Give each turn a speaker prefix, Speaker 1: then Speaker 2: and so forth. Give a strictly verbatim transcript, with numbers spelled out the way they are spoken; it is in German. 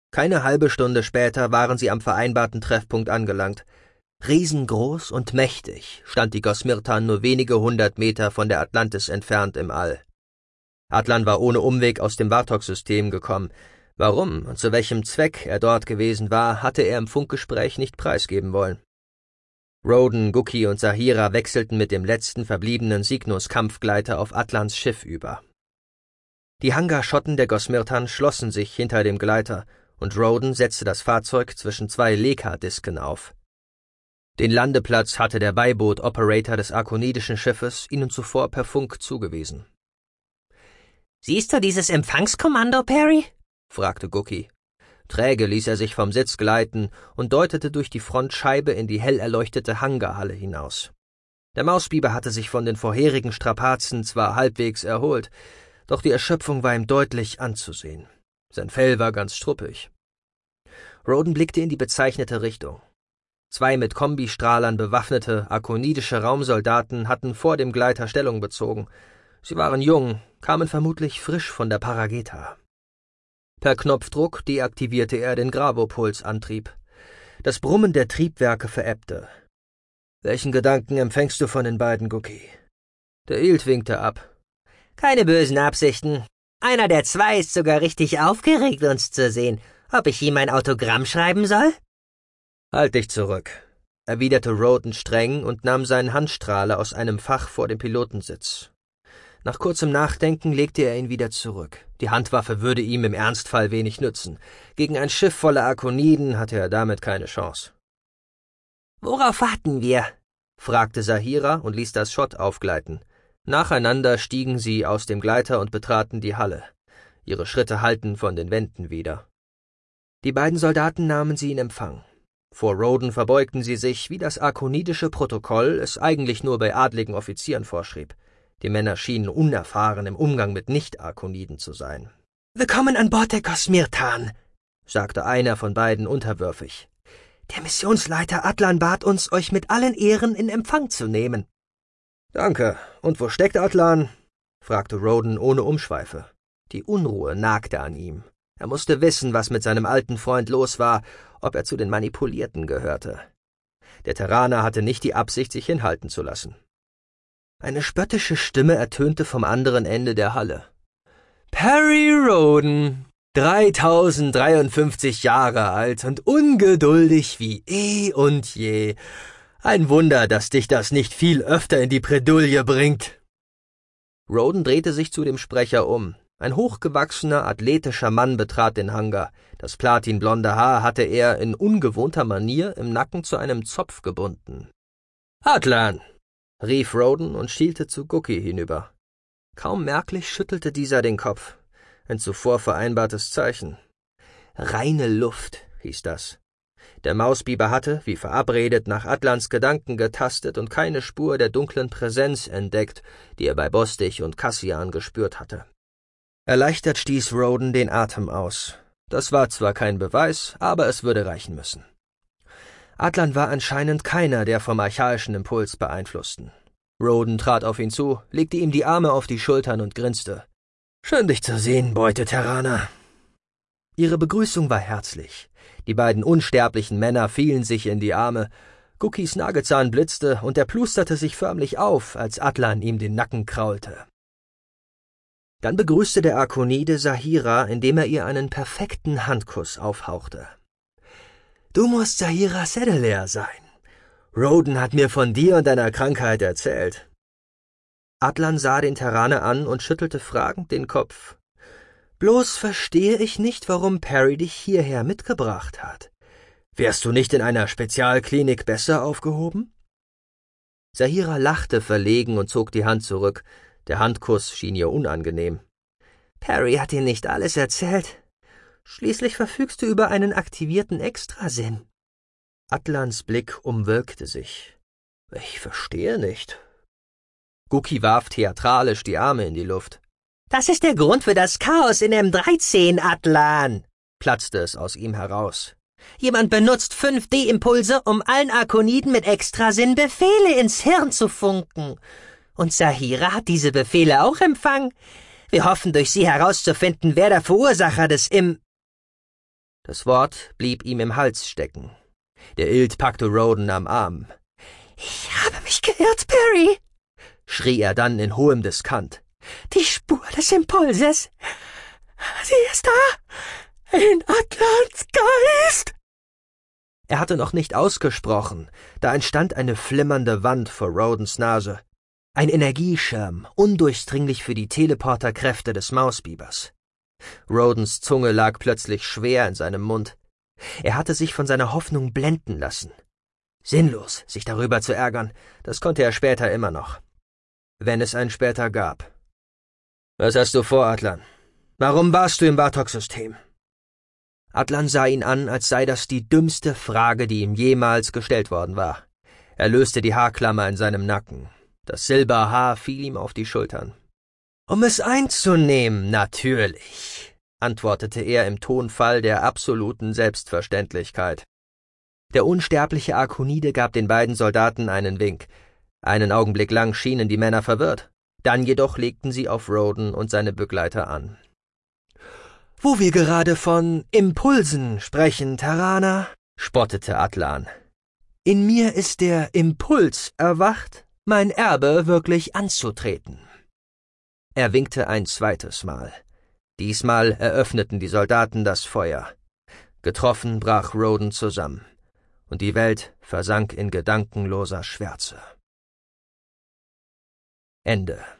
Speaker 1: Keine halbe Stunde später waren sie am vereinbarten Treffpunkt angelangt. Riesengroß und mächtig stand die Gosmirtan nur wenige hundert Meter von der Atlantis entfernt im All. Atlan war ohne Umweg aus dem Vartok-System gekommen. Warum und zu welchem Zweck er dort gewesen war, hatte er im Funkgespräch nicht preisgeben wollen. Roden, Gookie und Saheera wechselten mit dem letzten verbliebenen Cygnus-Kampfgleiter auf Atlans Schiff über. Die Hangarschotten der Gosmirtan schlossen sich hinter dem Gleiter, und Roden setzte das Fahrzeug zwischen zwei Leka-Disken auf. Den Landeplatz hatte der Beiboot-Operator des arkonidischen Schiffes ihnen zuvor per Funk zugewiesen.
Speaker 2: »Siehst du dieses Empfangskommando, Perry?«
Speaker 1: fragte Gookie. Träge ließ er sich vom Sitz gleiten und deutete durch die Frontscheibe in die hell erleuchtete Hangarhalle hinaus. Der Mausbiber hatte sich von den vorherigen Strapazen zwar halbwegs erholt, doch die Erschöpfung war ihm deutlich anzusehen. Sein Fell war ganz struppig. Roden blickte in die bezeichnete Richtung. Zwei mit Kombistrahlern bewaffnete arkonidische Raumsoldaten hatten vor dem Gleiter Stellung bezogen. Sie waren jung, kamen vermutlich frisch von der Parageta. Per Knopfdruck deaktivierte er den Gravopulsantrieb. Das Brummen der Triebwerke verebbte. »Welchen Gedanken empfängst du von den beiden, Gookie?« Der Ilt winkte ab.
Speaker 2: »Keine bösen Absichten. Einer der zwei ist sogar richtig aufgeregt, uns zu sehen. Ob ich ihm ein Autogramm schreiben soll?«
Speaker 1: »Halt dich zurück«, erwiderte Roden streng und nahm seinen Handstrahler aus einem Fach vor dem Pilotensitz. Nach kurzem Nachdenken legte er ihn wieder zurück. Die Handwaffe würde ihm im Ernstfall wenig nützen. Gegen ein Schiff voller Arkoniden hatte er damit keine Chance.
Speaker 2: »Worauf warten wir?«
Speaker 1: fragte Saheera und ließ das Schott aufgleiten. Nacheinander stiegen sie aus dem Gleiter und betraten die Halle. Ihre Schritte hallten von den Wänden wieder. Die beiden Soldaten nahmen sie in Empfang. Vor Roden verbeugten sie sich, wie das arkonidische Protokoll es eigentlich nur bei adligen Offizieren vorschrieb. Die Männer schienen unerfahren im Umgang mit Nicht-Arkoniden zu sein.
Speaker 2: »Willkommen an Bord der Gosmirtan«,
Speaker 1: sagte einer von beiden unterwürfig.
Speaker 2: »Der Missionsleiter Atlan bat uns, euch mit allen Ehren in Empfang zu nehmen.«
Speaker 1: »Danke. Und wo steckt Atlan?« fragte Roden ohne Umschweife. Die Unruhe nagte an ihm. Er musste wissen, was mit seinem alten Freund los war, ob er zu den Manipulierten gehörte. Der Terraner hatte nicht die Absicht, sich hinhalten zu lassen. Eine spöttische Stimme ertönte vom anderen Ende der Halle. »Perry Roden, dreitausenddreiundfünfzig Jahre alt und ungeduldig wie eh und je. Ein Wunder, dass dich das nicht viel öfter in die Bredouille bringt.« Roden drehte sich zu dem Sprecher um. Ein hochgewachsener, athletischer Mann betrat den Hangar. Das platinblonde Haar hatte er in ungewohnter Manier im Nacken zu einem Zopf gebunden. »Atlan«, rief Roden und schielte zu Gookie hinüber. Kaum merklich schüttelte dieser den Kopf. Ein zuvor vereinbartes Zeichen. »Reine Luft«, hieß das. Der Mausbiber hatte, wie verabredet, nach Atlans Gedanken getastet und keine Spur der dunklen Präsenz entdeckt, die er bei Bostich und Cassian gespürt hatte. Erleichtert stieß Roden den Atem aus. Das war zwar kein Beweis, aber es würde reichen müssen. Atlan war anscheinend keiner der vom archaischen Impuls beeinflussten. Roden trat auf ihn zu, legte ihm die Arme auf die Schultern und grinste. »Schön, dich zu sehen, Beuteteraner.« Ihre Begrüßung war herzlich. Die beiden unsterblichen Männer fielen sich in die Arme. Gookies Nagelzahn blitzte und er plusterte sich förmlich auf, als Atlan ihm den Nacken kraulte. Dann begrüßte der Arkonide Saheera, indem er ihr einen perfekten Handkuss aufhauchte. »Du musst Saheera Sedelair sein. Roden hat mir von dir und deiner Krankheit erzählt.« Atlan sah den Terraner an und schüttelte fragend den Kopf. »Bloß verstehe ich nicht, warum Perry dich hierher mitgebracht hat. Wärst du nicht in einer Spezialklinik besser aufgehoben?« Saheera lachte verlegen und zog die Hand zurück. Der Handkuss schien ihr unangenehm. »Perry hat dir nicht alles erzählt. Schließlich verfügst du über einen aktivierten Extrasinn.« Atlans Blick umwölkte sich. »Ich verstehe nicht.« Gookie warf theatralisch die Arme in die Luft.
Speaker 2: »Das ist der Grund für das Chaos in M dreizehn, Atlan«,
Speaker 1: platzte es aus ihm heraus.
Speaker 2: »Jemand benutzt fünf D Impulse, um allen Arkoniden mit Extrasinn Befehle ins Hirn zu funken. Und Saheera hat diese Befehle auch empfangen. Wir hoffen, durch sie herauszufinden, wer der Verursacher des Im...
Speaker 1: Das Wort blieb ihm im Hals stecken. Der Ild packte Roden am Arm.
Speaker 2: »Ich habe mich geirrt, Perry«,
Speaker 1: schrie er dann in hohem Diskant.
Speaker 2: »Die Spur des Impulses. Sie ist da. In Atlans Geist.«
Speaker 1: Er hatte noch nicht ausgesprochen, da entstand eine flimmernde Wand vor Rodens Nase. Ein Energieschirm, undurchdringlich für die Teleporterkräfte des Mausbibers. Rodens Zunge lag plötzlich schwer in seinem Mund. Er hatte sich von seiner Hoffnung blenden lassen. Sinnlos, sich darüber zu ärgern, das konnte er später immer noch. Wenn es ein später gab. »Was hast du vor, Atlan? Warum warst du im Bartok-System?« Atlan sah ihn an, als sei das die dümmste Frage, die ihm jemals gestellt worden war. Er löste die Haarklammer in seinem Nacken. Das Silberhaar fiel ihm auf die Schultern. »Um es einzunehmen, natürlich«, antwortete er im Tonfall der absoluten Selbstverständlichkeit. Der unsterbliche Arkonide gab den beiden Soldaten einen Wink. Einen Augenblick lang schienen die Männer verwirrt. Dann jedoch legten sie auf Roden und seine Begleiter an. »Wo wir gerade von Impulsen sprechen, Terraner«, spottete Atlan. »In mir ist der Impuls erwacht, mein Erbe wirklich anzutreten.« Er winkte ein zweites Mal. Diesmal eröffneten die Soldaten das Feuer. Getroffen brach Roden zusammen, und die Welt versank in gedankenloser Schwärze. Ende.